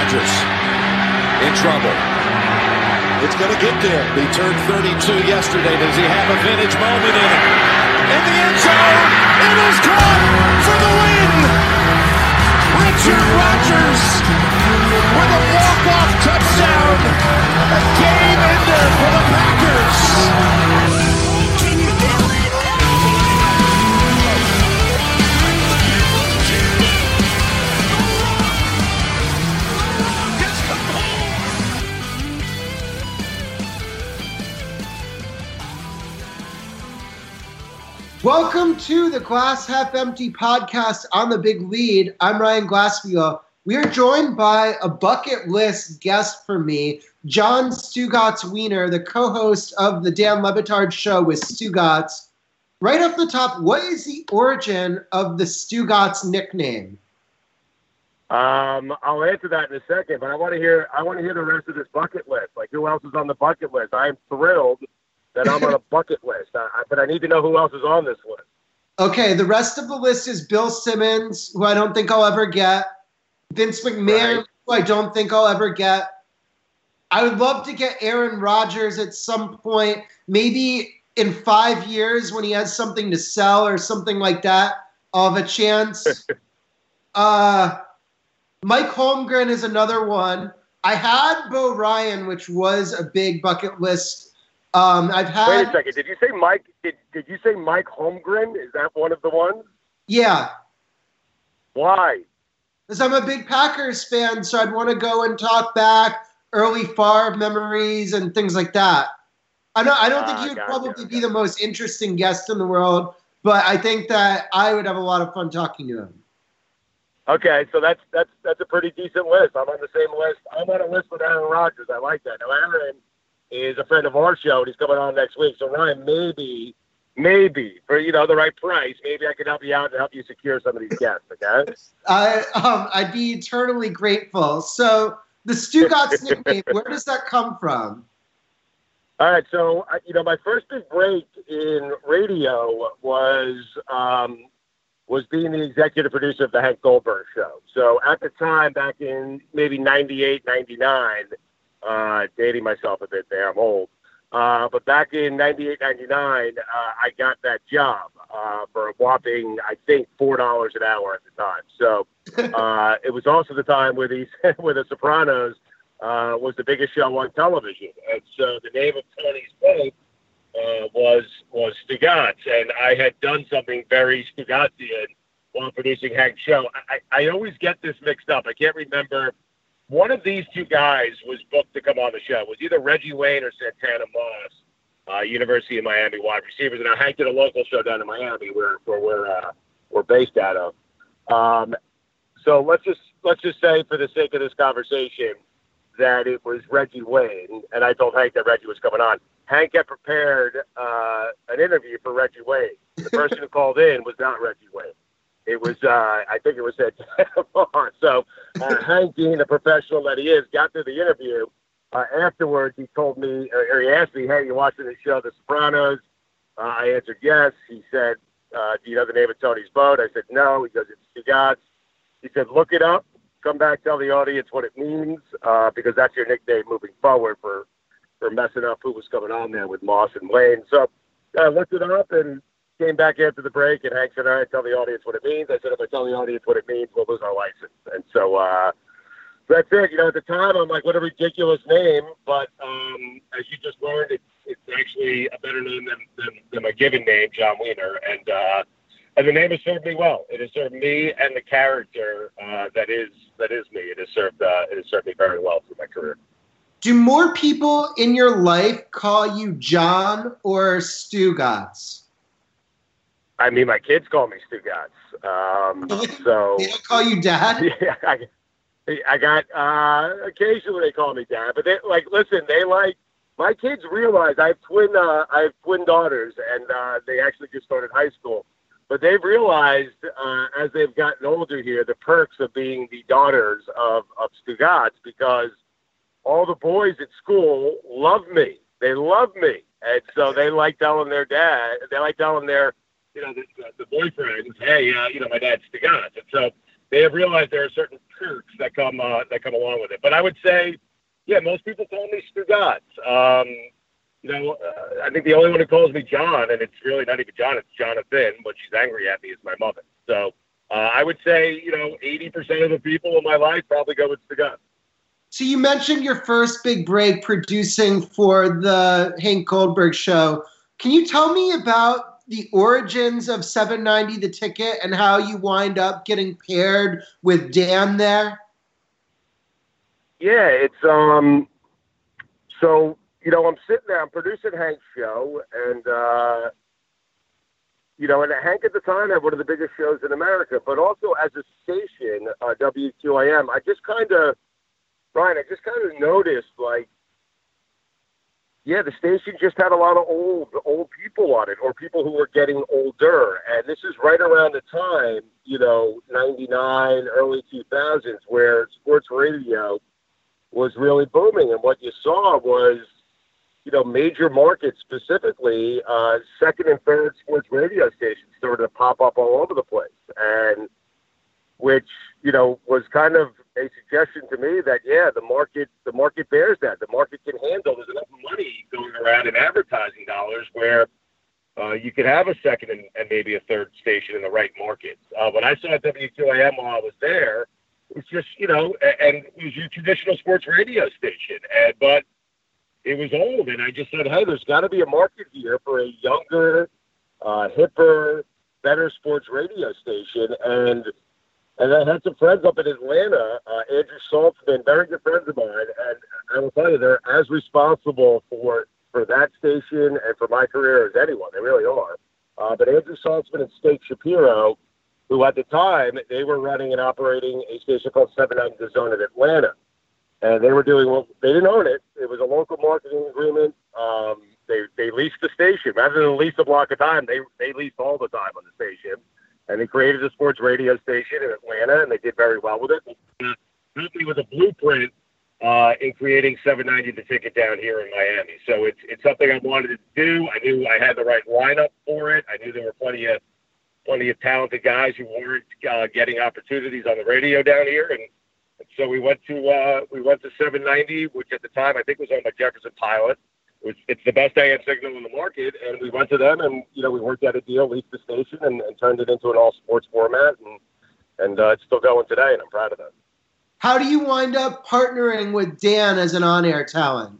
Rodgers in trouble. It's going to get there. He turned 32 yesterday. Does he have a vintage moment in it? In the end zone, it is caught for the win. Richard Rodgers with a walk-off touchdown. A game ender for the Packers. Welcome to the Glass Half Empty podcast on the Big Lead. I'm Ryan Glassfield. We are joined by a bucket list guest for me, John Stugotz Wiener, the co-host of the Dan Le Batard Show with Stugotz. Right off the top, what is the origin of the Stugotz nickname? I'll answer that in a second, but I want to hear the rest of this bucket list. Like, who else is on the bucket list? I'm thrilled that I'm on a bucket list, but I need to know who else is on this list. Okay, the rest of the list is Bill Simmons, who I don't think I'll ever get. Vince McMahon, right, who I don't think I'll ever get. I would love to get Aaron Rodgers at some point, maybe in 5 years when he has something to sell or something like that. I'll have a chance. Mike Holmgren is another one. I had Bo Ryan, which was a big bucket list. Wait a second. Did you say Mike? Did you say Mike Holmgren? Is that one of the ones? Yeah. Why? Because I'm a big Packers fan, so I'd want to go and talk back early Favre memories and things like that. I don't think he would probably be the most interesting guest in the world, but I think that I would have a lot of fun talking to him. Okay, so that's a pretty decent list. I'm on the same list. I'm on a list with Aaron Rodgers. I like that. Now, Aaron is a friend of our show, and he's coming on next week. So, Ryan, maybe, for, the right price, maybe I can help you out and help you secure some of these guests, okay? I'd be eternally grateful. So, the Stugotz nickname, where does that come from? All right, so, my first big break in radio was being the executive producer of the Hank Goldberg Show. So, at the time, back in maybe 98, 99, dating myself a bit there, I'm old. But back in 98, 99, I got that job for a whopping, I think, $4 an hour at the time. So it was also the time where where The Sopranos was the biggest show on television. And so the name of Tony's boat was Stugotz. And I had done something very Stugotzian while producing Hank's show. I always get this mixed up. I can't remember. One of these two guys was booked to come on the show. It was either Reggie Wayne or Santana Moss, University of Miami wide receivers. And I Hank did a local show down in Miami where we're based out of. So let's just say, for the sake of this conversation, that it was Reggie Wayne, and I told Hank that Reggie was coming on. Hank had prepared an interview for Reggie Wayne. The person who called in was not Reggie Wayne. It was, I think it was Santana Moss. So Hank, being the professional that he is, got through the interview. Afterwards, he told me, or he asked me, "Hey, you watching the show, The Sopranos?" I answered yes. He said, "Do you know the name of Tony's boat?" I said, "No." He goes, "It's Stugotz." He said, "Look it up. Come back, tell the audience what it means, because that's your nickname moving forward for messing up who was coming on there with Moss and Wayne." So I looked it up and came back after the break, and Hank said, "All right, tell the audience what it means." I said, "If I tell the audience what it means, we'll lose our license." And so that's it. At the time, I'm like, what a ridiculous name. But as you just learned, it's actually a better name than my given name, John Wiener. And the name has served me well. It has served me and the character that is me. It has served me very well through my career. Do more people in your life call you John or Stugotz? I mean, my kids call me Stugotz. So they don't call you Dad? Yeah, I got occasionally they call me Dad, but my kids realize I have twin daughters, and they actually just started high school. But they've realized as they've gotten older here the perks of being the daughters of Stugotz, because all the boys at school love me. They love me, and so they like telling their dad. They like telling their the boyfriends, "Hey, my dad's Stugotz." And so they have realized there are certain perks that come along with it. But I would say, yeah, most people call me Stugat. I think the only one who calls me John, and it's really not even John, it's Jonathan. When she's angry at me, is my mother. So I would say, 80% of the people in my life probably go with Stugat. So you mentioned your first big break producing for the Hank Goldberg show. Can you tell me about the origins of 790 The Ticket and how you wind up getting paired with Dan there? Yeah, it's so I'm sitting there, I'm producing Hank's show, and and Hank at the time had one of the biggest shows in America, but also as a station, WQAM, I just kind of noticed, like, yeah, the station just had a lot of old people on it, or people who were getting older. And this is right around the time, 99, early 2000s, where sports radio was really booming. And what you saw was, major markets, specifically, second and third sports radio stations started to pop up all over the place. And which, was kind of a suggestion to me that, yeah, the market bears that. The market can handle, there's enough money going around in advertising dollars where you could have a second and maybe a third station in the right markets. When I saw WQAM while I was there, it was just, and it was your traditional sports radio station. But it was old, and I just said, hey, there's got to be a market here for a younger, hipper, better sports radio station. And I had some friends up in Atlanta, Andrew Saltzman, very good friends of mine, and I will tell you, they're as responsible for that station and for my career as anyone. They really are. But Andrew Saltzman and Steak Shapiro, who at the time, they were running and operating a station called 790 The Zone in Atlanta. And they were doing they didn't own it. It was a local marketing agreement. They leased the station. Rather than lease a block of time, they leased all the time on the station. And they created a sports radio station in Atlanta, and they did very well with it. The company was a blueprint in creating 790 The Ticket down here in Miami. So it's something I wanted to do. I knew I had the right lineup for it. I knew there were plenty of talented guys who weren't getting opportunities on the radio down here, and so we went to 790, which at the time I think was owned by Jefferson Pilot. It's the best AM signal in the market, and we went to them, and we worked out a deal, leased the station, and turned it into an all sports format, and it's still going today, and I'm proud of that. How do you wind up partnering with Dan as an on-air talent?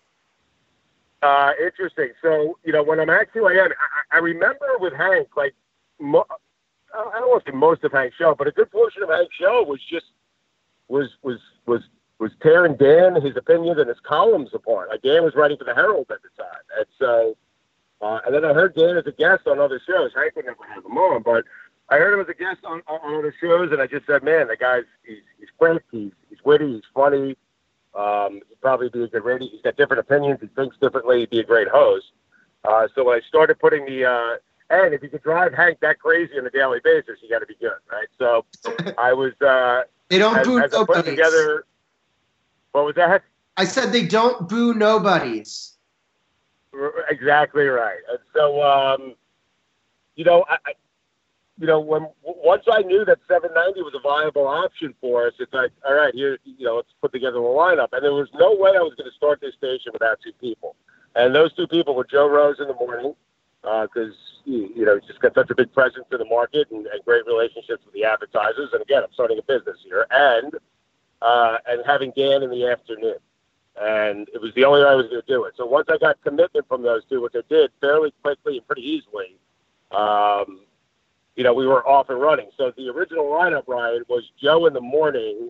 Interesting. So when I'm at QAM, I remember with Hank, like I don't want to say most of Hank's show, but a good portion of Hank's show was just was tearing Dan, his opinions, and his columns apart. Like, Dan was writing for the Herald at the time. And so, and then I heard Dan as a guest on other shows. Hank would never have him on, but I heard him as a guest on other shows, and I just said, man, the guy's, he's quick, he's witty, he's funny. He'd probably be a good radio. He's got different opinions. He thinks differently. He'd be a great host. So when I started putting and if you could drive Hank that crazy on a daily basis, you got to be good, right? So I was, they don't boo nobodies. Together, what was that? I said they don't boo nobodies. Exactly right. And so, once I knew that 790 was a viable option for us, it's like, all right, here, let's put together a lineup. And there was no way I was going to start this station without two people. And those two people were Joe Rose in the morning, because he's just got such a big presence in the market and great relationships with the advertisers. And again, I'm starting a business here, and having Dan in the afternoon. And it was the only way I was going to do it. So once I got commitment from those two, which I did fairly quickly and pretty easily, we were off and running. So the original lineup, Ryan, was Joe in the morning,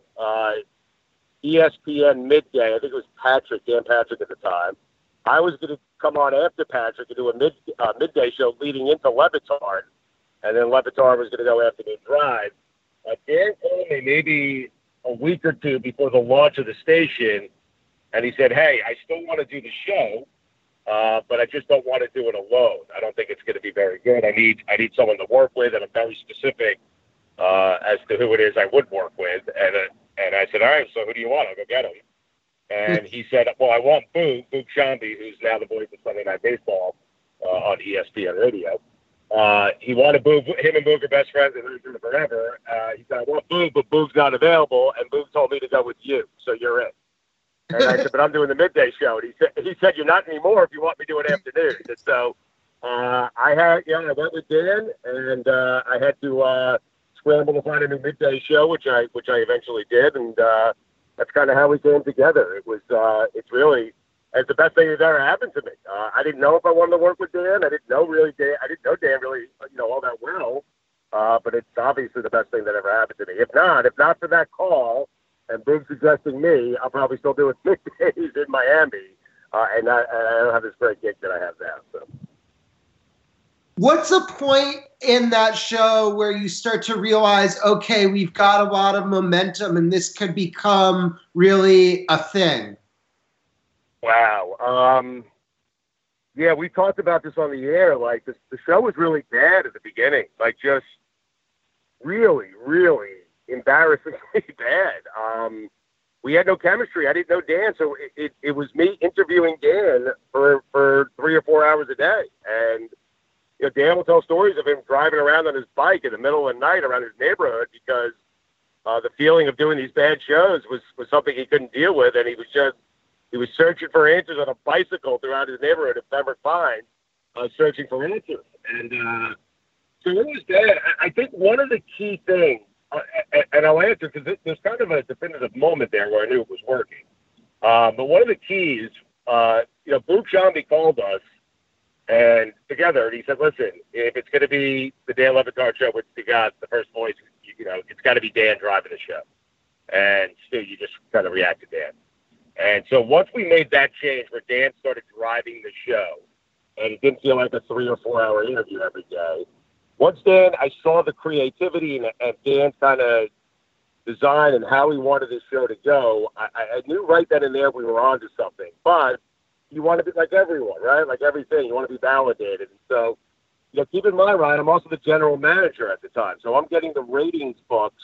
ESPN midday. I think it was Dan Patrick at the time. I was going to come on after Patrick and do a midday show leading into Levitard, and then Levitard was going to go afternoon drive. Dan called me maybe a week or two before the launch of the station, and he said, hey, I still want to do the show, but I just don't want to do it alone. I don't think it's going to be very good. I need someone to work with, and I'm very specific as to who it is I would work with. And I said, all right, so who do you want? I'll go get him. And he said, well, I want Boog Shambi, who's now the voice of Sunday Night Baseball on ESPN Radio. he wanted Boog, him and Boog are best friends and they're doing it forever. He said, I want Boog, but Boog's not available. And Boog told me to go with you. So you're it. And I said, but I'm doing the midday show. And he said, you're not anymore if you want me to do an afternoon. And so I went with Dan, and I had to scramble to find a new midday show, which I eventually did. And that's kind of how we came together. It's really, it's the best thing that's ever happened to me. I didn't know if I wanted to work with Dan. I didn't know Dan really, all that well. But it's obviously the best thing that ever happened to me. If not for that call, and Boog suggesting me, I'll probably still do it middays in Miami, and I don't have this great gig that I have now. So, what's a point in that show where you start to realize, okay, we've got a lot of momentum, and this could become really a thing? Wow. Yeah, we talked about this on the air. Like the show was really bad at the beginning, like just really, really embarrassingly bad. We had no chemistry. I didn't know Dan, so it was me interviewing Dan for 3 or 4 hours a day. And Dan will tell stories of him driving around on his bike in the middle of the night around his neighborhood because the feeling of doing these bad shows was something he couldn't deal with, and he was searching for answers on a bicycle throughout his neighborhood at Pembroke Pines, searching for answers. And so it was bad. I think one of the key things, and I'll answer because there's kind of a definitive moment there where I knew it was working. But one of the keys, Boog Sciambi called us and together, and he said, listen, if it's going to be the Dan Le Batard show, which you got the first voice, it's got to be Dan driving the show. And Stu, you just kind of react to Dan. And so once we made that change where Dan started driving the show, and it didn't feel like a 3 or 4 hour interview every day, once I saw the creativity and Dan's kind of design and how he wanted this show to go, I knew right then and there we were on to something. But you want to be like everyone, right? Like everything, you want to be validated. And so, keep in mind, Ryan, I'm also the general manager at the time. So I'm getting the ratings books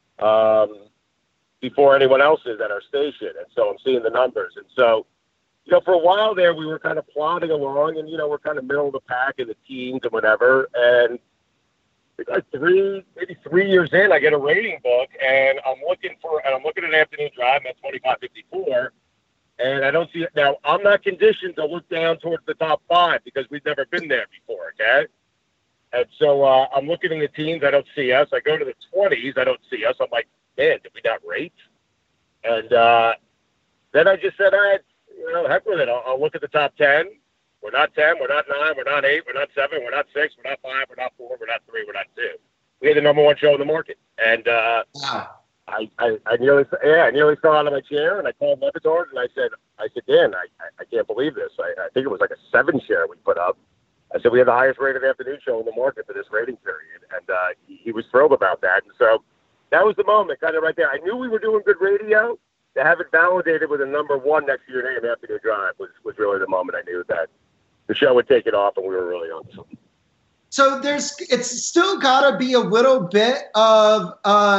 before anyone else is at our station. And so I'm seeing the numbers. And so, for a while there, we were kind of plodding along and, we're kind of middle of the pack in the teens and whatever. And like 3 years in, I get a rating book and I'm looking at Afternoon Drive, at 2554. And I don't see it. Now, I'm not conditioned to look down towards the top 5 because we've never been there before, okay? And so I'm looking in the teens. I don't see us. I go to the 20s. I don't see us. I'm like, man, did we not rate? And then I just said, all right, heck with it. I'll look at the top 10. We're not 10. We're not 9. We're not 8. We're not 7. We're not 6. We're not 5. We're not 4. We're not 3. We're not 2. We had the number 1 show in the market. And wow. I nearly fell out of my chair, and I called Le Batard, and I said, Dan, I can't believe this. I think it was like a 7 share we put up. I said, we had the highest rated afternoon show in the market for this rating period. And he was thrilled about that. And so that was the moment kind of right there. I knew we were doing good radio. To have it validated with a number 1 next to your name, Afternoon Drive, was really the moment I knew that the show would take it off and we were really on something. So it's still got to be a little bit of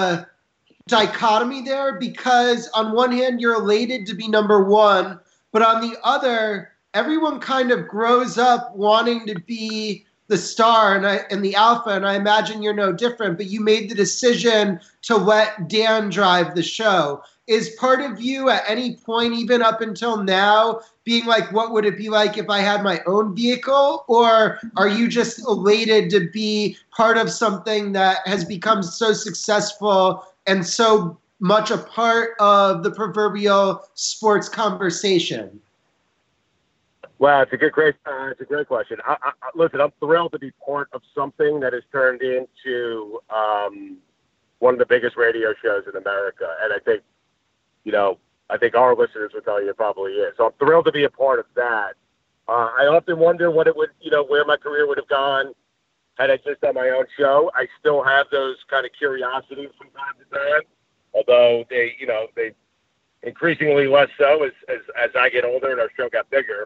dichotomy there, because on one hand you're elated to be number 1, but on the other, everyone kind of grows up wanting to be the star and the alpha, and I imagine you're no different, but you made the decision to let Dan drive the show. Is part of you at any point, even up until now, being like, what would it be like if I had my own vehicle? Or are you just elated to be part of something that has become so successful and so much a part of the proverbial sports conversation? Well, it's a great question. Listen, I'm thrilled to be part of something that has turned into one of the biggest radio shows in America. And I think, I think our listeners would tell you it probably is. So I'm thrilled to be a part of that. I often wonder what it would, where my career would have gone had I just done my own show. I still have those kind of curiosities from time to time, although they increasingly less so as I get older and our show got bigger.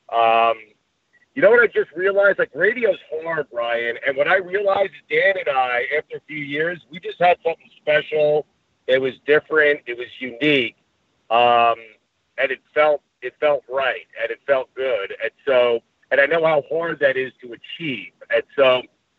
What I just realized? Like, radio's hard, Brian. And what I realized is Dan and I, after a few years, we just had something special. It was different. It was unique. And it felt right. And it felt good. And I know how hard that is to achieve. And so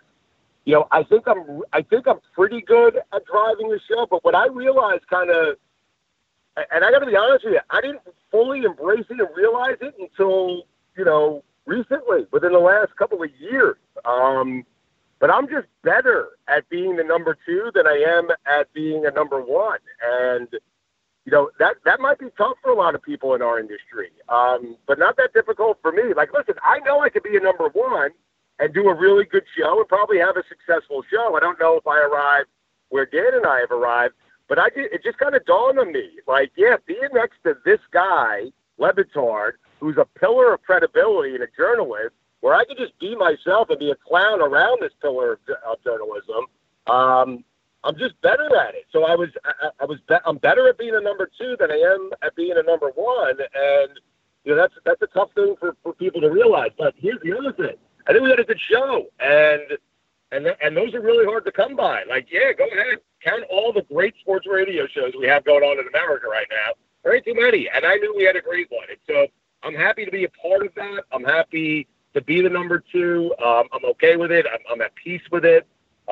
I think I'm pretty good at driving the show. But what I realized and I got to be honest with you, I didn't fully embrace it and realize it until, recently, within the last couple of years. But I'm just better at being the number two than I am at being a number one. And, that might be tough for a lot of people in our industry, but not that difficult for me. Like, listen, I know I could be a number one and do a really good show and probably have a successful show. I don't know if I arrived where Dan and I have arrived, but it just kind of dawned on me, like, yeah, being next to this guy, Le Batard, who's a pillar of credibility and a journalist, where I could just be myself and be a clown around this pillar of journalism, I'm just better at it. So I'm better at being a number two than I am at being a number one, and that's a tough thing for people to realize. But here's the other thing: I think we had a good show, and those are really hard to come by. Like, yeah, go ahead, count all the great sports radio shows we have going on in America right now. There ain't too many, and I knew we had a great one. And so I'm happy to be a part of that. I'm happy to be the number two. I'm okay with it. I'm at peace with it.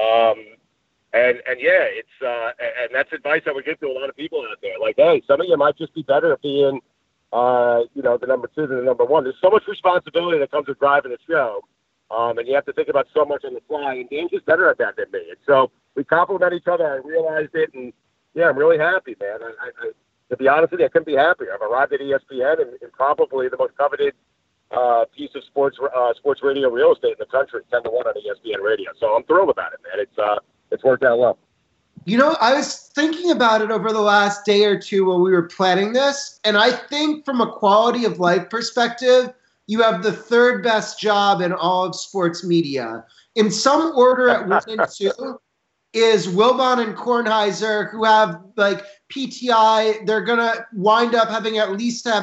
And yeah, it's and that's advice I would give to a lot of people out there. Like, hey, some of you might just be better at being, the number two than the number one. There's so much responsibility that comes with driving the show, and you have to think about so much on the fly. And Dan's just better at that than me. And so we complement each other. I realized it, and yeah, I'm really happy, man. I to be honest with you, I couldn't be happier. I've arrived at ESPN and probably the most coveted piece of sports radio real estate in the country, 10-1 on ESPN radio. So I'm thrilled about it, man. It's worked out well. I was thinking about it over the last day or two while we were planning this, and I think from a quality of life perspective, you have the third best job in all of sports media. In some order at 1 and 2 is Wilbon and Kornheiser, who have like PTI. They're going to wind up having had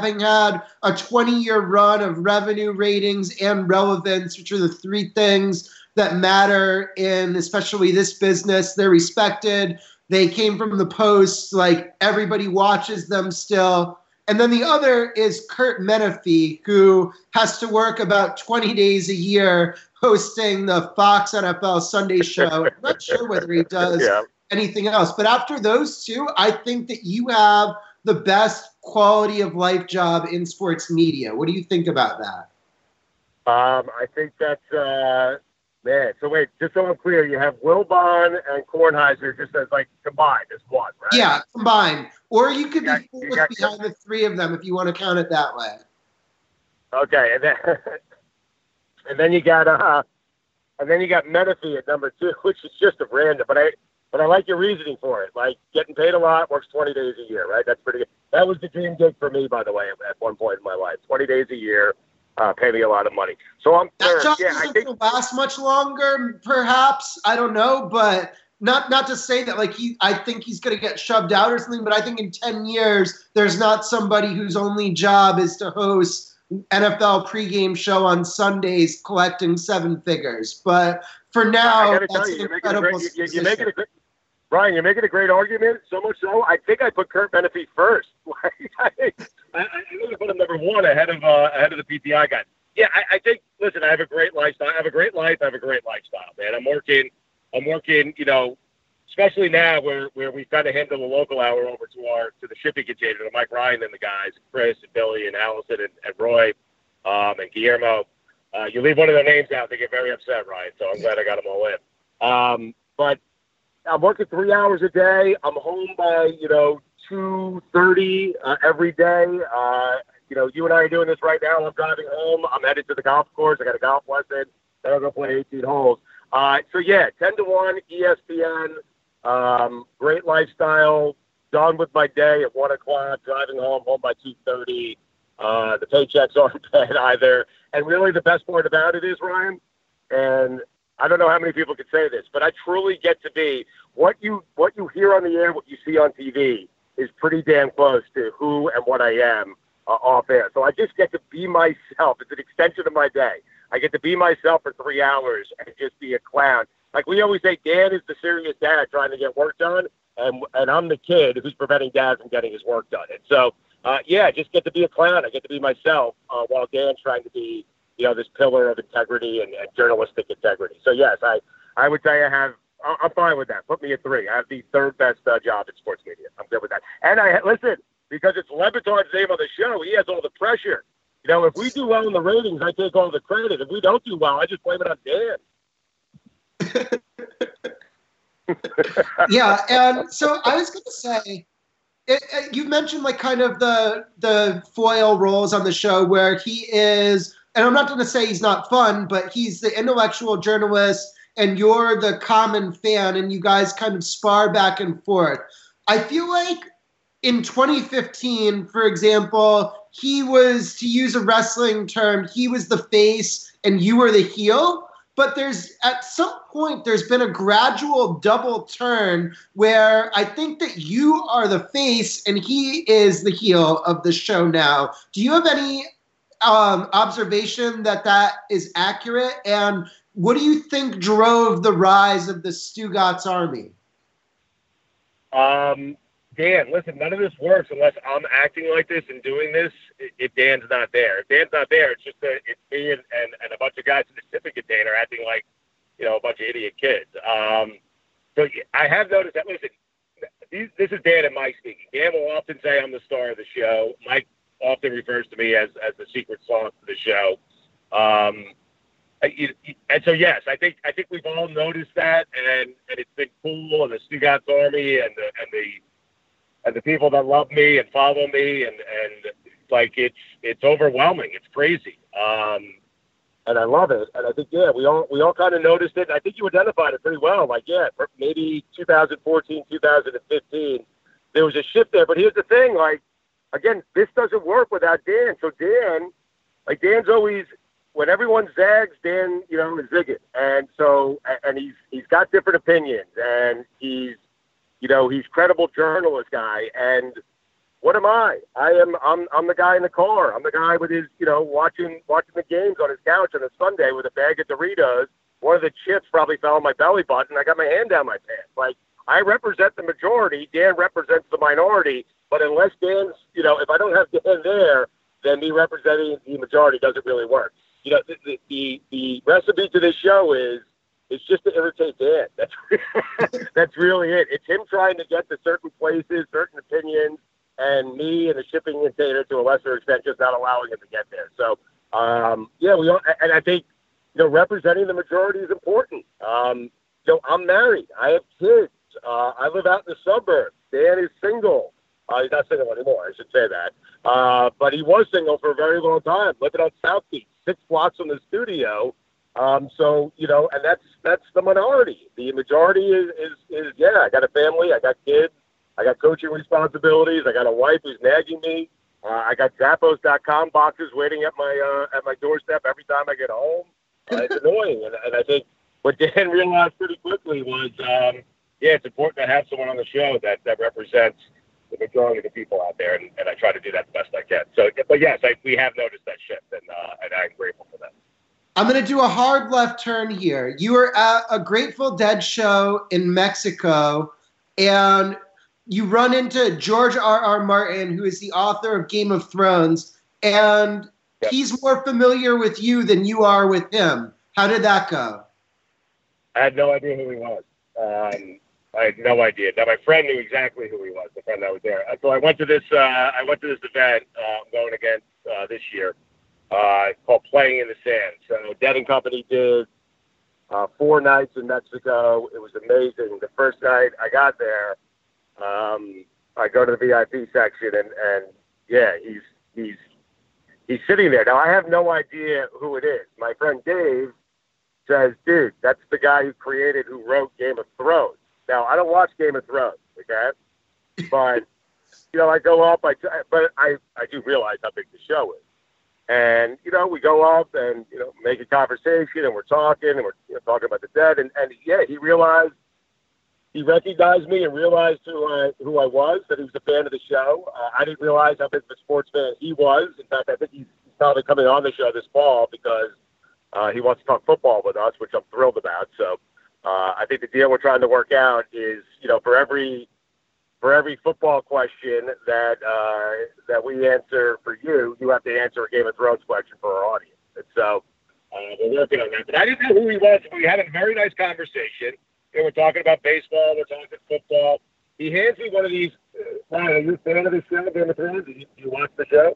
a 20-year run of revenue, ratings, and relevance, which are the three things that matter in especially this business. They're respected. They came from the Post. Like, everybody watches them still. And then the other is Kurt Menefee, who has to work about 20 days a year hosting the Fox NFL Sunday show. I'm not sure whether he does anything else. But after those two, I think that you have the best quality of life job in sports media. What do you think about that? I think that's man. So wait, just so I'm clear, you have Wilbon and Kornheiser just as like combined as one, right? Yeah, combined. Or you could be fourth behind the three of them if you want to count it that way. Okay, and then you got Menefee at number two, which is just a random. But I like your reasoning for it. Like, getting paid a lot, works 20 days a year, right? That's pretty good. That was the dream gig for me, by the way, at one point in my life. 20 days a year, pay me a lot of money. So I'm third. That job doesn't last much longer, perhaps. I don't know, but not to say that I think he's going to get shoved out or something. But I think in 10 years, there's not somebody whose only job is to host NFL pregame show on Sundays collecting seven figures. But for now, that's an incredible position. Brian, you're making a great argument, so much so, I think I put Kurt Menefee first. I really put him number one ahead of the PTI guy. Yeah, I think, listen, I have a great lifestyle. I have a great life. I have a great lifestyle, man. I'm working, especially now where we've got to handle the local hour over to the shipping container, to Mike Ryan and the guys, Chris and Billy and Allison and Roy and Guillermo. You leave one of their names out, they get very upset, Ryan. So I'm glad I got them all in. But I'm working 3 hours a day. I'm home by 2:30 every day. You and I are doing this right now. I'm driving home. I'm headed to the golf course. I got a golf lesson. Then I'll go play 18 holes. So yeah, 10-1 ESPN. Great lifestyle. Done with my day at 1 o'clock. Driving home by 2:30. The paychecks aren't bad either. And really, the best part about it is, Ryan, and I don't know how many people could say this, but I truly get to be what you hear on the air, what you see on TV is pretty damn close to who and what I am off air. So I just get to be myself. It's an extension of my day. I get to be myself for 3 hours and just be a clown. Like we always say, Dan is the serious dad trying to get work done, and I'm the kid who's preventing dad from getting his work done. And so, I just get to be a clown. I get to be myself while Dan's trying to be this pillar of integrity and journalistic integrity. So yes, I I would say I'm fine with that. Put me at 3. I have the third best job in sports media. I'm good with that. And listen, because it's Le Batard's name on the show, he has all the pressure. You know, if we do well in the ratings, I take all the credit. If we don't do well, I just blame it on Dan. Yeah, and so I was going to say, you mentioned like kind of the foil roles on the show where he is, and I'm not going to say he's not fun, but he's the intellectual journalist and you're the common fan, and you guys kind of spar back and forth. I feel like in 2015, for example, he was, to use a wrestling term, he was the face and you were the heel. But at some point, there's been a gradual double turn where I think that you are the face and he is the heel of the show now. Do you have any observation that is accurate? And what do you think drove the rise of the Stugotz Army? Dan, listen, none of this works unless I'm acting like this and doing this if Dan's not there. If Dan's not there, it's just it's me and a bunch of guys in the shipping container acting like, you know, a bunch of idiot kids. So I have noticed that, listen, this is Dan and Mike speaking. Dan will often say I'm the star of the show. Mike often refers to me as the secret sauce of the show. And so, yes, I think we've all noticed that, and it's been cool, and the Stugotz Army and the people that love me and follow me, and like it's overwhelming. It's crazy, and I love it. And I think we all kind of noticed it. And I think you identified it pretty well. Like maybe 2014, 2015, there was a shift there. But here's the thing: like again, this doesn't work without Dan. So Dan's always, when everyone zags, Dan, you know, is zigging, and so he's got different opinions, and he's credible journalist guy. And what am I? I'm the guy in the car. I'm the guy with his, you know, watching the games on his couch on a Sunday with a bag of Doritos. One of the chips probably fell on my belly button. I got my hand down my pants. Like, I represent the majority. Dan represents the minority. But unless Dan's, you know, if I don't have Dan there, then me representing the majority doesn't really work. You know, the recipe to this show is, it's just to irritate Dan. That's really it. It's him trying to get to certain places, certain opinions, and me and the shipping container to a lesser extent just not allowing him to get there. So, we all, and I think, you know, representing the majority is important. I'm married. I have kids. I live out in the suburbs. Dan is single. He's not single anymore, I should say that. But he was single for a very long time, living on South Beach, 6 blocks from the studio. So, you know, and that's the minority. The majority is I got a family, I got kids, I got coaching responsibilities, I got a wife who's nagging me. I got Zappos.com boxes waiting at my doorstep every time I get home. It's annoying. And I think what Dan realized pretty quickly was, it's important to have someone on the show that represents the majority of the people out there. And I try to do that the best I can. So, but yes, we have noticed that shift, and I'm grateful for that. I'm going to do a hard left turn here. You were at a Grateful Dead show in Mexico, and you run into George R.R. Martin, who is the author of Game of Thrones, and he's more familiar with you than you are with him. How did that go? I had no idea who he was. I had no idea. Now, my friend knew exactly who he was, the friend that was there. So I went to this event I'm going against this year. Called Playing in the Sand. So Dead and Company did 4 nights in Mexico. It was amazing. The first night I got there, I go to the VIP section, and he's sitting there. Now, I have no idea who it is. My friend Dave says, dude, that's the guy who wrote Game of Thrones. Now, I don't watch Game of Thrones, okay? But, you know, I go up, but I do realize how big the show is. And, you know, we go up and, you know, make a conversation, and we're talking, and we're talking about the dead. And he recognized me and realized who I was, that he was a fan of the show. I didn't realize how big of a sports fan he was. In fact, I think he's probably coming on the show this fall because he wants to talk football with us, which I'm thrilled about. So I think the deal we're trying to work out is, you know, for every football question that we answer for you, you have to answer a Game of Thrones question for our audience. And so We're working on that. But I didn't know who he was. We had a very nice conversation. And we're talking about baseball. We're talking football. He hands me one of these. Ryan, are you a fan of the show, Game of Thrones? Do you watch the show?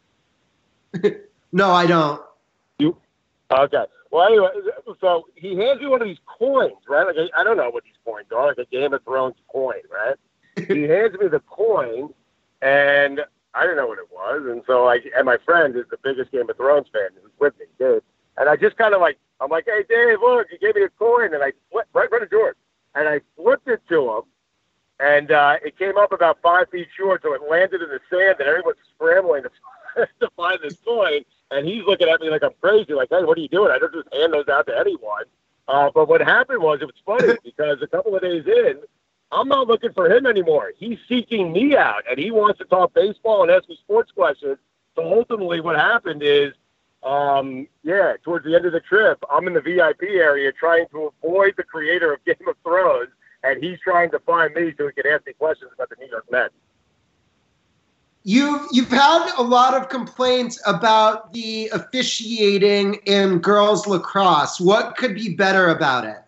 No, I don't. You? Okay. Well, anyway, so he hands me one of these coins, right? Like I don't know what these coins are, like a Game of Thrones coin, right? He hands me the coin, and I didn't know what it was. And so and my friend is the biggest Game of Thrones fan who's with me, Dave. And I just kind of I'm like, hey, Dave, look, you gave me a coin. And I flipped right in front of George. And I flipped it to him. And it came up about 5 feet short, so it landed in the sand, and everyone's scrambling to find this coin. And he's looking at me like I'm crazy, like, hey, what are you doing? I don't just hand those out to anyone. But what happened was, it was funny because a couple of days in, I'm not looking for him anymore. He's seeking me out, and he wants to talk baseball and ask me sports questions. So ultimately what happened is, towards the end of the trip, I'm in the VIP area trying to avoid the creator of Game of Thrones, and he's trying to find me so he can ask me questions about the New York Mets. You've had a lot of complaints about the officiating in girls lacrosse. What could be better about it?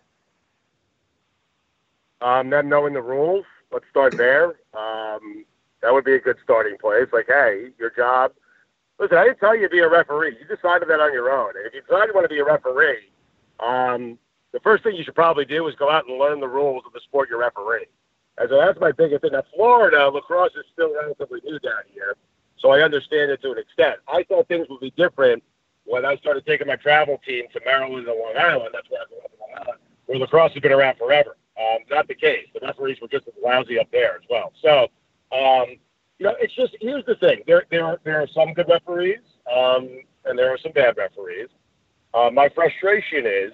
Them knowing the rules. Let's start there. That would be a good starting place. Like, hey, your job. Listen, I didn't tell you to be a referee. You decided that on your own. And if you decide you want to be a referee, the first thing you should probably do is go out and learn the rules of the sport you're refereeing. And so that's my biggest thing. Now, Florida, lacrosse is still relatively new down here, so I understand it to an extent. I thought things would be different when I started taking my travel team to Maryland and Long Island. That's where I grew up in Long Island, where lacrosse has been around forever. Not the case. The referees were just as lousy up there as well. So, it's just, here's the thing. There are some good referees, and there are some bad referees. My frustration is,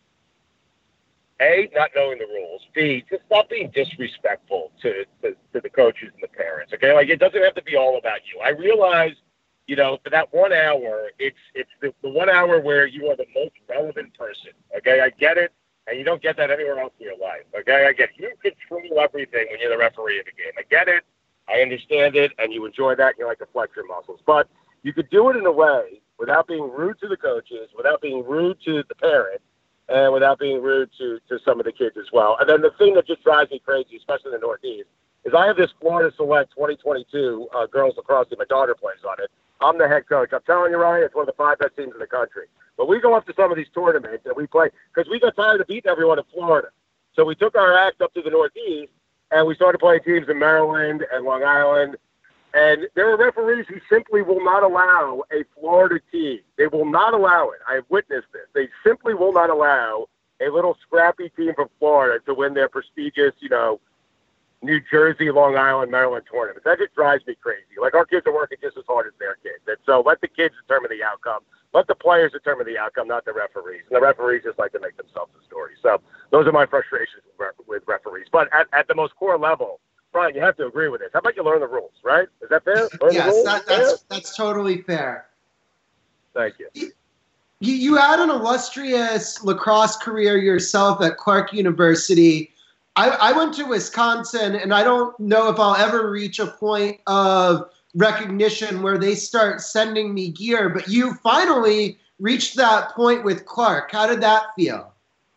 A, not knowing the rules. B, just stop being disrespectful to the coaches and the parents, okay? Like, it doesn't have to be all about you. I realize, for that 1 hour, it's the 1 hour where you are the most relevant person, okay? I get it, and you don't get that anywhere else in your life, okay? I get it. You control everything when you're the referee of the game. I get it. I understand it, and you enjoy that, and you like to flex your muscles. But you could do it in a way without being rude to the coaches, without being rude to the parents, and without being rude to some of the kids as well. And then the thing that just drives me crazy, especially in the Northeast, is I have this Florida Select 2022 girls lacrosse team. My daughter plays on it. I'm the head coach. I'm telling you, Ryan, it's one of the 5 best teams in the country. But we go up to some of these tournaments and we play because we got tired of beating everyone in Florida. So we took our act up to the Northeast and we started playing teams in Maryland and Long Island. And there are referees who simply will not allow a Florida team. They will not allow it. I have witnessed this. They simply will not allow a little scrappy team from Florida to win their prestigious, New Jersey, Long Island, Maryland tournaments. That just drives me crazy. Like, our kids are working just as hard as their kids. And so let the kids determine the outcome. Let the players determine the outcome, not the referees. And the referees just like to make themselves a story. So those are my frustrations with referees. But at the most core level, Brian, you have to agree with this. How about you learn the rules, right? Is that fair? Yes, that's totally fair. Thank you. You had an illustrious lacrosse career yourself at Clark University. I went to Wisconsin, and I don't know if I'll ever reach a point of recognition where they start sending me gear, but you finally reached that point with Clark. How did that feel?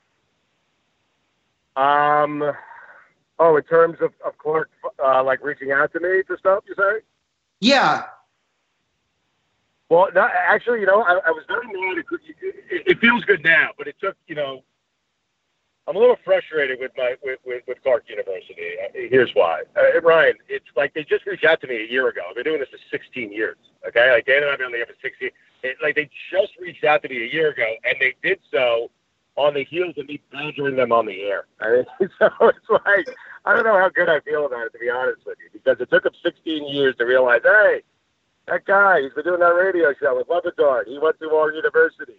In terms of Clark, reaching out to me for stuff, you say? Yeah. Well, no, actually, I was very mad. It feels good now, but it took, I'm a little frustrated with Clark University. Here's why. Ryan, it's like they just reached out to me a year ago. I've been doing this for 16 years, okay? Like, Dan and I have been on the air for 16. They just reached out to me a year ago, and they did so on the heels of me badgering them on the air. So it's like, I don't know how good I feel about it, to be honest with you, because it took them 16 years to realize, hey, that guy, he's been doing that radio show with Le Batard. He went to our university.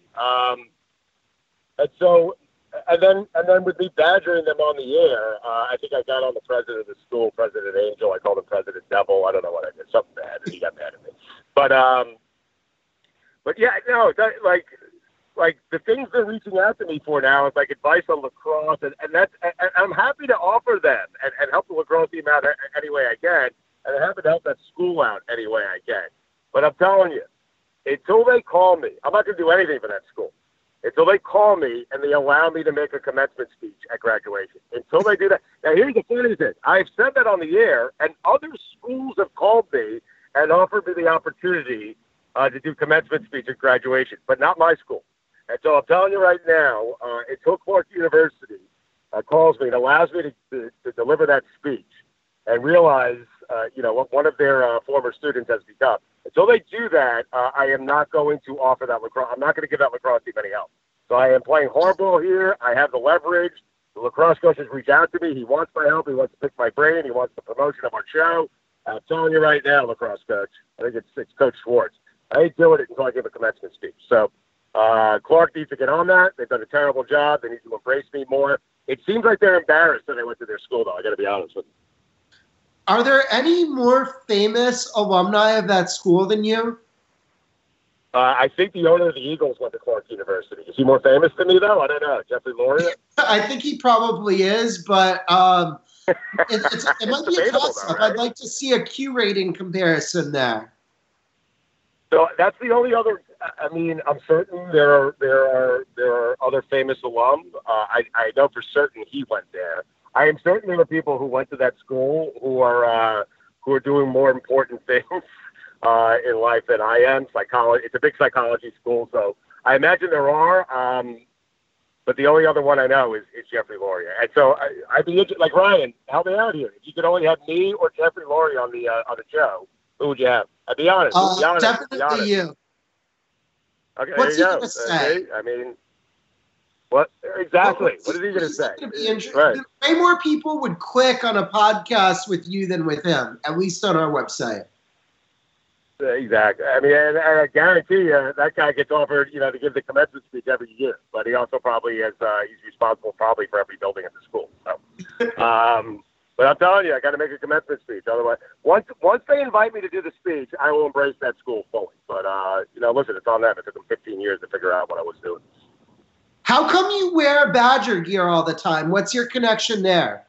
And then with me badgering them on the air, I think I got on the president of the school, President Angel. I called him President Devil. I don't know what I did. Something bad, and he got mad at me. But yeah, no, like the things they're reaching out to me for now is like advice on lacrosse, and I'm happy to offer them and help the lacrosse team out any way I can, and I'm happy to help that school out any way I can. But I'm telling you, until they call me, I'm not going to do anything for that school. until they call me and they allow me to make a commencement speech at graduation. Until they do that. Now, here's the funny thing. I've said that on the air, and other schools have called me and offered me the opportunity to do commencement speech at graduation, but not my school. And so I'm telling you right now, until Clark University calls me and allows me to deliver that speech and realize, what one of their former students has become. Until they do that, I am not going to offer that lacrosse. I'm not going to give that lacrosse team any help. So I am playing hardball here. I have the leverage. The lacrosse coach has reached out to me. He wants my help. He wants to pick my brain. He wants the promotion of our show. I'm telling you right now, lacrosse coach, I think it's Coach Schwartz. I ain't doing it until I give a commencement speech. So Clark needs to get on that. They've done a terrible job. They need to embrace me more. It seems like they're embarrassed that I went to their school, though. I got to be honest with you. Are there any more famous alumni of that school than you? I think the owner of the Eagles went to Clark University. Is he more famous than me, though? I don't know. Jeffrey Loria? I think he probably is, but it might be a toss-up. Right? I'd like to see a Q rating comparison there. So that's the only other. I mean, I'm certain there are other famous alum. I know for certain he went there. I am certain there are people who went to that school who are doing more important things in life than I am. Psychology. It's a big psychology school, so I imagine there are. But the only other one I know is Jeffrey Loria. And so I'd be interested. Like, Ryan, help me out here. If you could only have me or Jeffrey Loria on the show, who would you have? I'd be honest. Definitely you. Okay, what's there he you going to say? I mean, what exactly? What is he going to say? Right. Way more people would click on a podcast with you than with him, at least on our website. Exactly. I mean, and I guarantee you that guy gets offered, to give the commencement speech every year. But he also probably has, he's responsible probably for every building at the school. So, but I'm telling you, I got to make a commencement speech. Otherwise, once they invite me to do the speech, I will embrace that school fully. But listen, it's on them. It took them 15 years to figure out what I was doing. How come you wear Badger gear all the time? What's your connection there?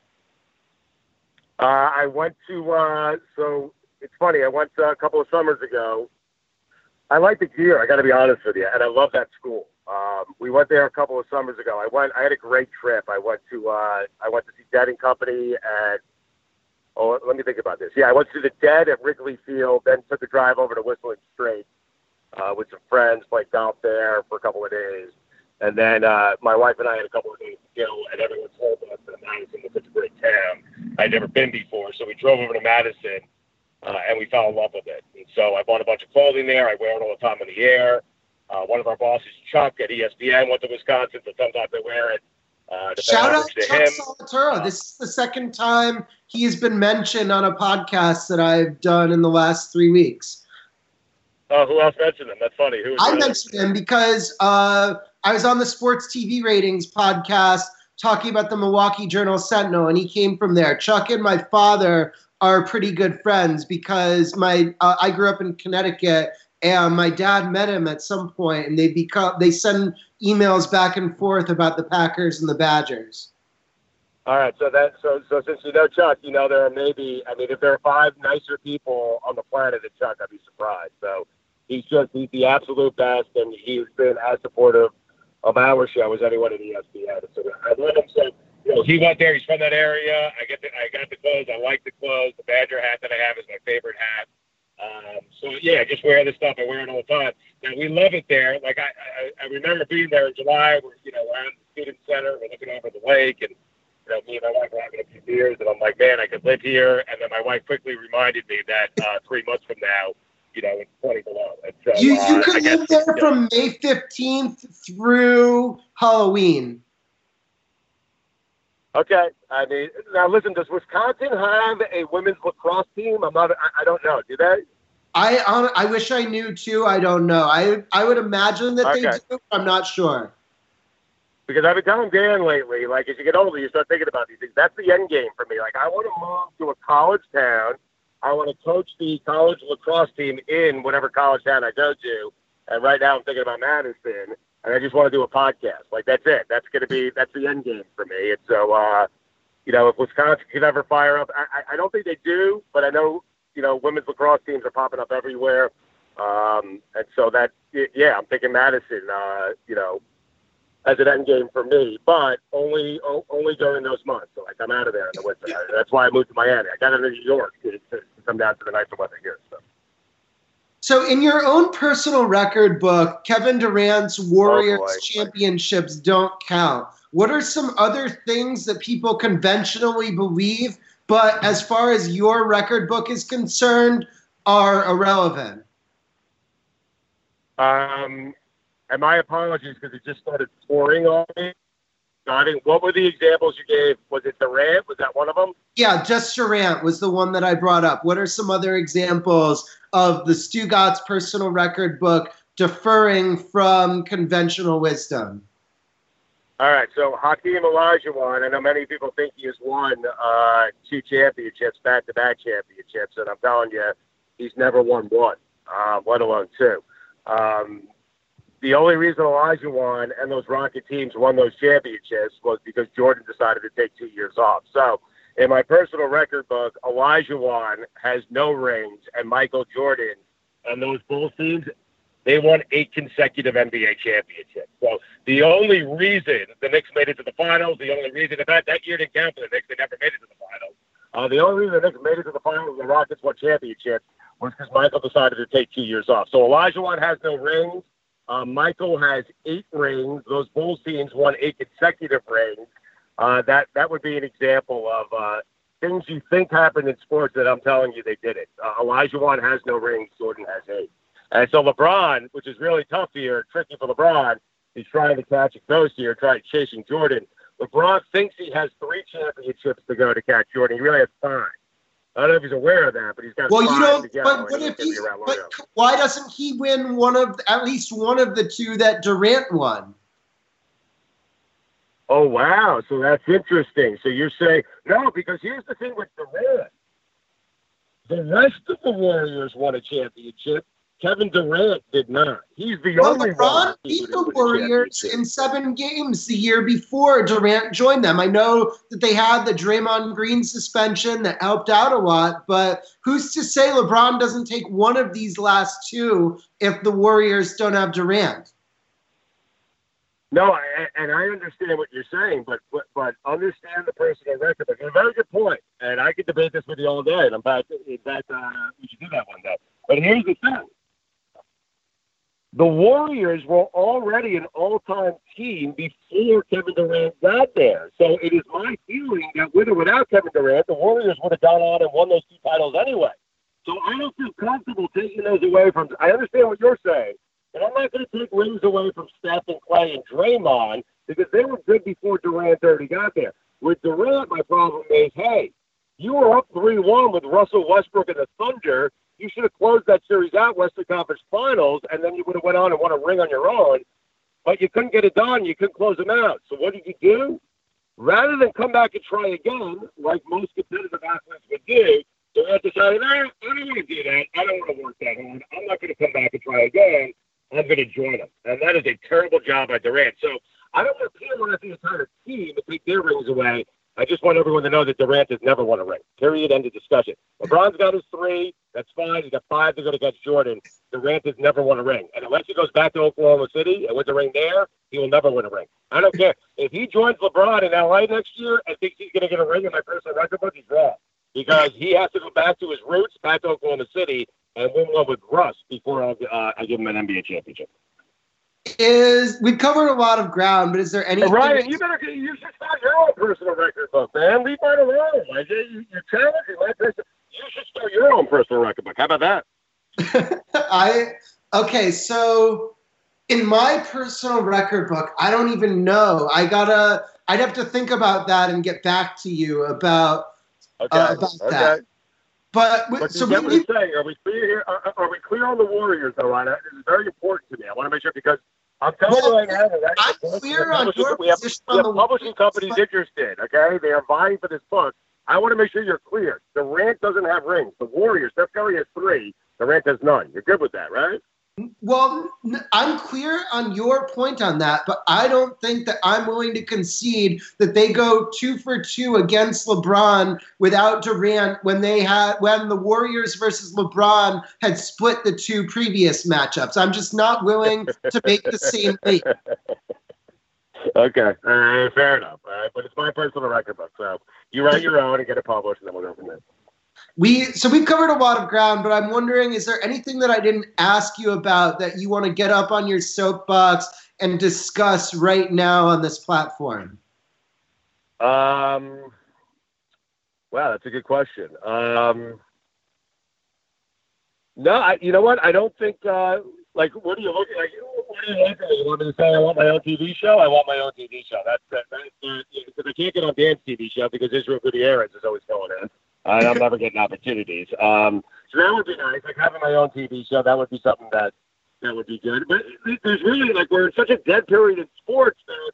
I went to so. It's funny. I went a couple of summers ago. I like the gear. I got to be honest with you, and I love that school. We went there a couple of summers ago. I had a great trip. I went to see Dead and Company at. Oh, let me think about this. Yeah, I went to the Dead at Wrigley Field, then took a drive over to Whistling Straits with some friends, played golf there for a couple of days, and then my wife and I had a couple of days to chill, and everyone told us that Madison was such a great town. I'd never been before, so we drove over to Madison. And we fell in love with it. And so I bought a bunch of clothing there. I wear it all the time on the air. One of our bosses, Chuck, at ESPN, went to Wisconsin, so sometimes I wear it. Shout out to Chuck Solituro. This is the second time he has been mentioned on a podcast that I've done in the last 3 weeks. Oh, who else mentioned him? That's funny. I mentioned him because I was on the Sports TV Ratings podcast talking about the Milwaukee Journal-Sentinel, and he came from there. Chuck and my father are pretty good friends because I grew up in Connecticut, and my dad met him at some point, and they send emails back and forth about the Packers and the Badgers. All right, so since you know Chuck, there are maybe, if there are 5 nicer people on the planet than Chuck, I'd be surprised. So he's the absolute best, and he's been as supportive of our show as anyone at ESPN. So I love him. So he went there. He's from that area. I got the clothes. I like the clothes. The Badger hat that I have is my favorite hat. So yeah, I just wear this stuff. I wear it all the time. Now we love it there. Like I remember being there in July. We're at the student center. We're looking over the lake, and me and my wife were having a few beers, and I'm like, man, I could live here. And then my wife quickly reminded me that 3 months from now, it's 20 below. And so, you could live there from May 15th through Halloween. Okay. Now listen, does Wisconsin have a women's lacrosse team? I don't know. Do they? I wish I knew too. I don't know. I would imagine that they do, but I'm not sure. Because I've been telling Dan lately, like, as you get older, you start thinking about these things. That's the end game for me. Like, I want to move to a college town. I want to coach the college lacrosse team in whatever college town I go to. And right now I'm thinking about Madison. And I just want to do a podcast. Like, that's it. That's the end game for me. And so, if Wisconsin can ever fire up, I don't think they do, but I know, women's lacrosse teams are popping up everywhere. And so I'm thinking Madison, as an end game for me, but only during those months. So like I'm out of there in the winter. That's why I moved to Miami. I got into New York to come down to the nicer weather here. So in your own personal record book, Kevin Durant's Warriors championships don't count. What are some other things that people conventionally believe, but as far as your record book is concerned, are irrelevant? And my apologies because it just started pouring on me. What were the examples you gave? Was it Durant? Was that one of them? Yeah, just Durant was the one that I brought up. What are some other examples of the Stugotz personal record book deferring from conventional wisdom? All right, so Hakeem Olajuwon, I know many people think he has won 2 championships, back-to-back championships, and I'm telling you, he's never won one, let alone 2. The only reason Olajuwon and those Rocket teams won those championships was because Jordan decided to take 2 years off. So in my personal record book, Olajuwon has no rings, and Michael Jordan and those Bulls teams, they won 8 consecutive NBA championships. So the only reason the Knicks made it to the finals, the only reason, in fact, that year didn't count for the Knicks, they never made it to the finals. The only reason the Knicks made it to the finals and the Rockets won championships was because Michael decided to take 2 years off. So Olajuwon has no rings. Michael has 8 rings. Those Bulls teams won 8 consecutive rings. That would be an example of things you think happen in sports that I'm telling you they did it. Olajuwon has no rings. Jordan has 8. And so LeBron, which is really tough here, tricky for LeBron, he's trying to catch a ghost here, chasing Jordan. LeBron thinks he has 3 championships to go to catch Jordan. He really has 5. I don't know if he's aware of that, but he's got 5 to go. But why doesn't he win at least one of the 2 that Durant won? Oh, wow. So that's interesting. So you're saying, no, because here's the thing with Durant. The rest of the Warriors won a championship. Kevin Durant did not. He's the only one. LeBron beat the Warriors in 7 games the year before Durant joined them. I know that they had the Draymond Green suspension that helped out a lot, but who's to say LeBron doesn't take one of these last 2 if the Warriors don't have Durant? No, and I understand what you're saying, but understand the personal record. It's a very good point, and I could debate this with you all day, and we should do that one day. But here's the thing. The Warriors were already an all-time team before Kevin Durant got there. So it is my feeling that with or without Kevin Durant, the Warriors would have gone on and won those 2 titles anyway. So I don't feel comfortable taking those away from – I understand what you're saying, but I'm not going to take rings away from Steph and Clay and Draymond because they were good before Durant already got there. With Durant, my problem is, hey, you were up 3-1 with Russell Westbrook and the Thunder. You should have closed that series out, Western Conference Finals, and then you would have went on and won a ring on your own. But you couldn't get it done. You couldn't close them out. So what did you do? Rather than come back and try again, like most competitive athletes would do, Durant decided, I don't want to do that. I don't want to work that hard. I'm not going to come back and try again. I'm going to join them. And that is a terrible job by Durant. So I don't want to penalize the entire team and take their rings away. I just want everyone to know that Durant has never won a ring. Period. End of discussion. LeBron's got his 3. That's fine. He's got 5 to go against Jordan. Durant has never won a ring. And unless he goes back to Oklahoma City and wins a ring there, he will never win a ring. I don't care. If he joins LeBron in LA next year and thinks he's going to get a ring in my personal record book, he's wrong. Because he has to go back to his roots, back to Oklahoma City, and win one with Russ before I give him an NBA championship. We've covered a lot of ground, but is there anything? Ryan, you should start your own personal record book, man. Leave mine alone. You're challenging my person. You should start your own personal record book. How about that? Okay, so in my personal record book, I don't even know. I'd have to think about that and get back to you about that. But so what I'm saying? Are we clear here? Are we clear on the Warriors, though, Ryan? This is very important to me. I want to make sure because I'm telling you right now. I'm clear on your we have position on the publishing companies interested. Okay, they are vying for this book. I want to make sure you're clear. Durant doesn't have rings. The Warriors, Steph Curry has 3. Durant has none. You're good with that, right? Well, I'm clear on your point on that, but I don't think that I'm willing to concede that they go 2 for 2 against LeBron without Durant when the Warriors versus LeBron had split the 2 previous matchups. I'm just not willing to make the same leap. Okay, fair enough. All right, but it's my personal record book, so you write your own and get it published, and then we'll go from there. We've covered a lot of ground, but I'm wondering, is there anything that I didn't ask you about that you want to get up on your soapbox and discuss right now on this platform? Wow, that's a good question. No, you know what? I don't think. Like, what are you looking like? What are you looking at? You want me to say I want my own TV show? I want my own TV show. That's because I can't get on Dan's TV show because Israel Gutierrez is always going in. I'm never getting opportunities. So that would be nice. Like having my own TV show, that would be something that would be good. But there's really like we're in such a dead period in sports that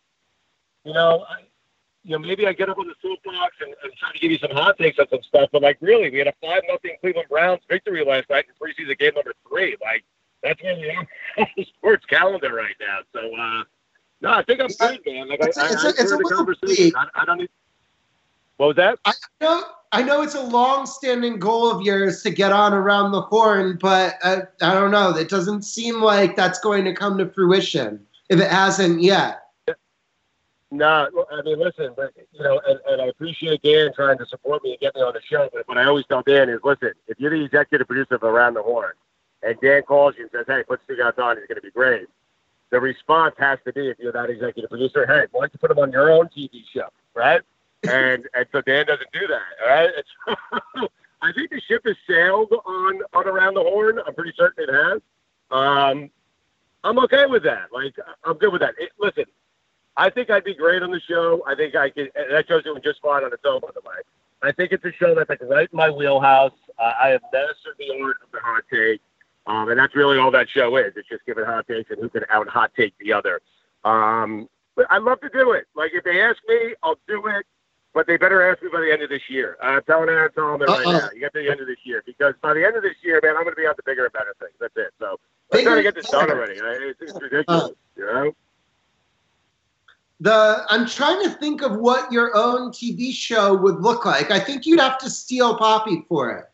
maybe I get up on the soapbox and try to give you some hot takes on some stuff. But like really, we had a 5-0 Cleveland Browns victory last night in preseason game number 3. Like that's where we are on the sports calendar right now. So no, I think I'm good, man. Like it's a the conversation. I don't need. What was that? I know it's a long-standing goal of yours to get on Around the Horn, but I don't know. It doesn't seem like that's going to come to fruition if it hasn't yet. No, I mean, listen, but and I appreciate Dan trying to support me and get me on the show. But what I always tell Dan is, listen, if you're the executive producer of Around the Horn, and Dan calls you and says, "Hey, put Stu on, he's going to be great," the response has to be, if you're that executive producer, "Hey, why don't you put him on your own TV show, right?" And so Dan doesn't do that, all right? I think the ship has sailed on Around the Horn. I'm pretty certain it has. I'm okay with that. Like, I'm good with that. Listen, I think I'd be great on the show. I think I could. That show's doing just fine on its own, by the way. I think it's a show that's like right in my wheelhouse. I have mastered the art of the hot take, and that's really all that show is. It's just giving hot takes and who can out hot take the other. But I love to do it. Like, if they ask me, I'll do it. But they better ask me by the end of this year. I'm telling Aaron Solomon right now. You got to the end of this year. Because by the end of this year, man, I'm going to be on to bigger and better things. That's it. So I'm trying to get this done already. It's ridiculous, I'm trying to think of what your own TV show would look like. I think you'd have to steal Poppy for it.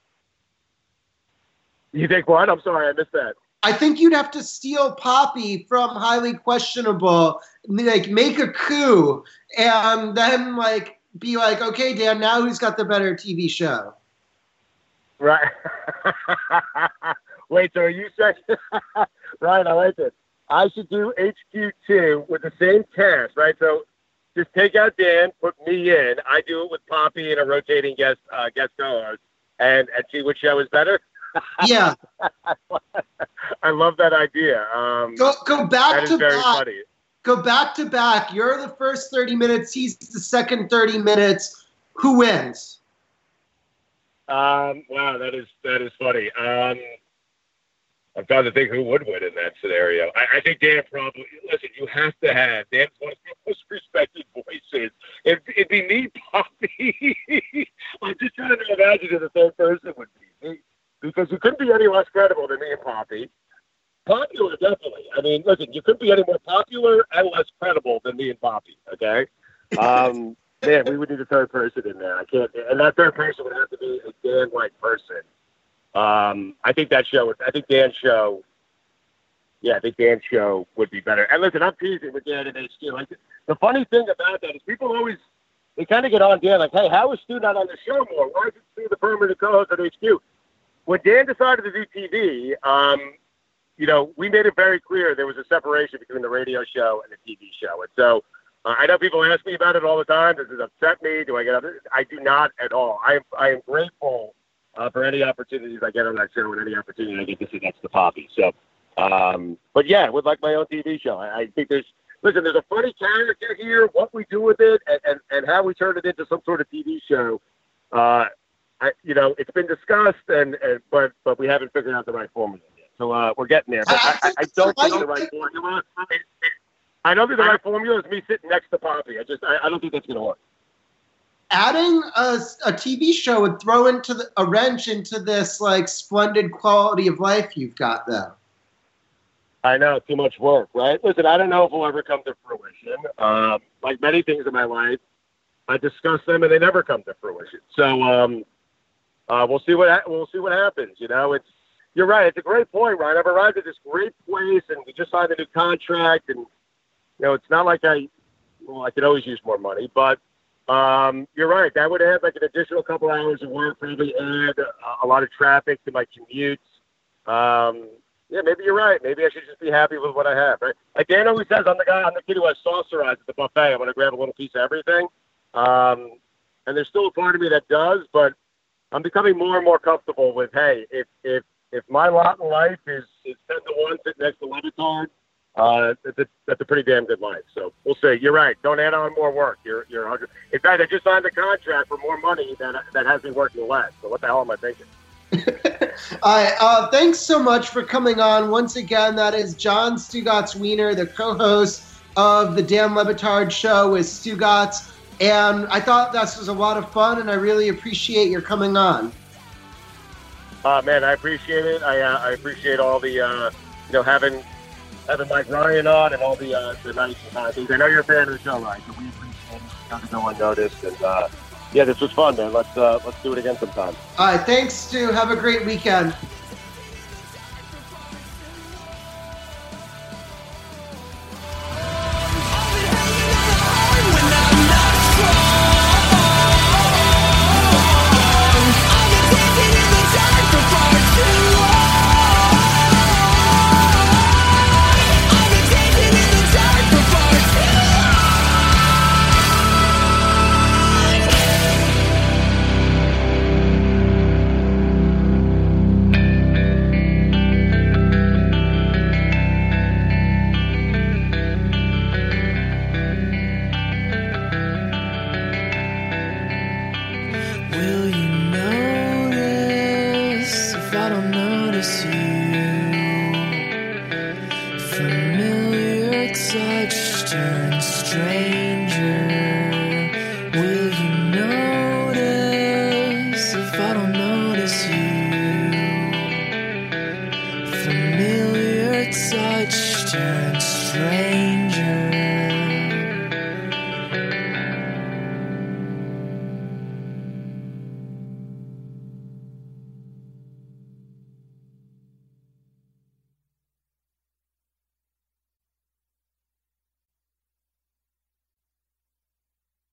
You think what? I'm sorry, I missed that. I think you'd have to steal Poppy from Highly Questionable, like make a coup, and then like be like, okay, Dan, now who's got the better TV show? Right. Wait, so are you saying, Ryan, I like this. I should do HQ2 with the same cast, right? So just take out Dan, put me in. I do it with Poppy and a rotating guest co-host, and see which show is better. Yeah. I love that idea. Go back that to is very back. funny. Go back to back. You're the first 30 minutes. He's the second 30 minutes. Who wins? Wow, that is funny. I'm trying to think who would win in that scenario. I think Dan probably. Listen, you have to have Dan's one of the most respected voices. It'd be me, Poppy. I'm just trying to imagine who the third person would be. Because you couldn't be any less credible than me and Poppy. Popular, definitely. I mean, listen, you couldn't be any more popular and less credible than me and Poppy, okay? Man, we would need a third person in there. I can't, and that third person would have to be a Dan-like person. I think Dan's show, I think Dan's show would be better. And listen, I'm teasing with Dan and HQ. Like, the funny thing about that is people always, they kind of get on Dan like, hey, how is Stu not on the show more? Why is it Stu the permanent co-host at HQ? When Dan decided to do TV, we made it very clear there was a separation between the radio show and the TV show. And so I know people ask me about it all the time. Does it upset me? Do I get other? I do not at all. I am grateful for any opportunities I get on that show and any opportunity I get to sit next to Poppy. So, but yeah, would like my own TV show. I think there's a funny character here. What we do with it and how we turn it into some sort of TV show. It's been discussed, but we haven't figured out the right formula yet. So we're getting there. But I don't think the right formula. I don't think the right formula is me sitting next to Poppy. I don't think that's going to work. Adding a TV show would throw a wrench into this like splendid quality of life you've got, though. I know, too much work, right? Listen, I don't know if it'll ever come to fruition. Like many things in my life, I discuss them and they never come to fruition. So. We'll see what happens. You're right. It's a great point, Ryan. I've arrived at this great place, and we just signed a new contract, and it's not like I well, I could always use more money, but you're right. That would add like an additional couple hours of work, probably add a lot of traffic to my commutes. Yeah, maybe you're right. Maybe I should just be happy with what I have. Right? Like Dan always says, I'm the kid who has saucer eyes at the buffet. I'm going to grab a little piece of everything. And there's still a part of me that does, but I'm becoming more and more comfortable with, hey, if my lot in life is 10-1 sitting next to Le Batard, that's a pretty damn good life. So we'll see. You're right. Don't add on more work. You're 100. In fact, I just signed a contract for more money that has me working less. So what the hell am I thinking? All right. Thanks so much for coming on. Once again, that is John Stugotz-Weiner, the co-host of the Dan Le Batard Show with Stugotz. And I thought this was a lot of fun, and I really appreciate your coming on. Man, I appreciate it. I appreciate all the, having Mike Ryan on and all the nice and kind things. I know you're a fan of the show, right? So we appreciate it. Doesn't go unnoticed. And yeah, this was fun, man. Let's do it again sometime. All right, thanks, Stu. Have a great weekend. Familiar touch turned strange.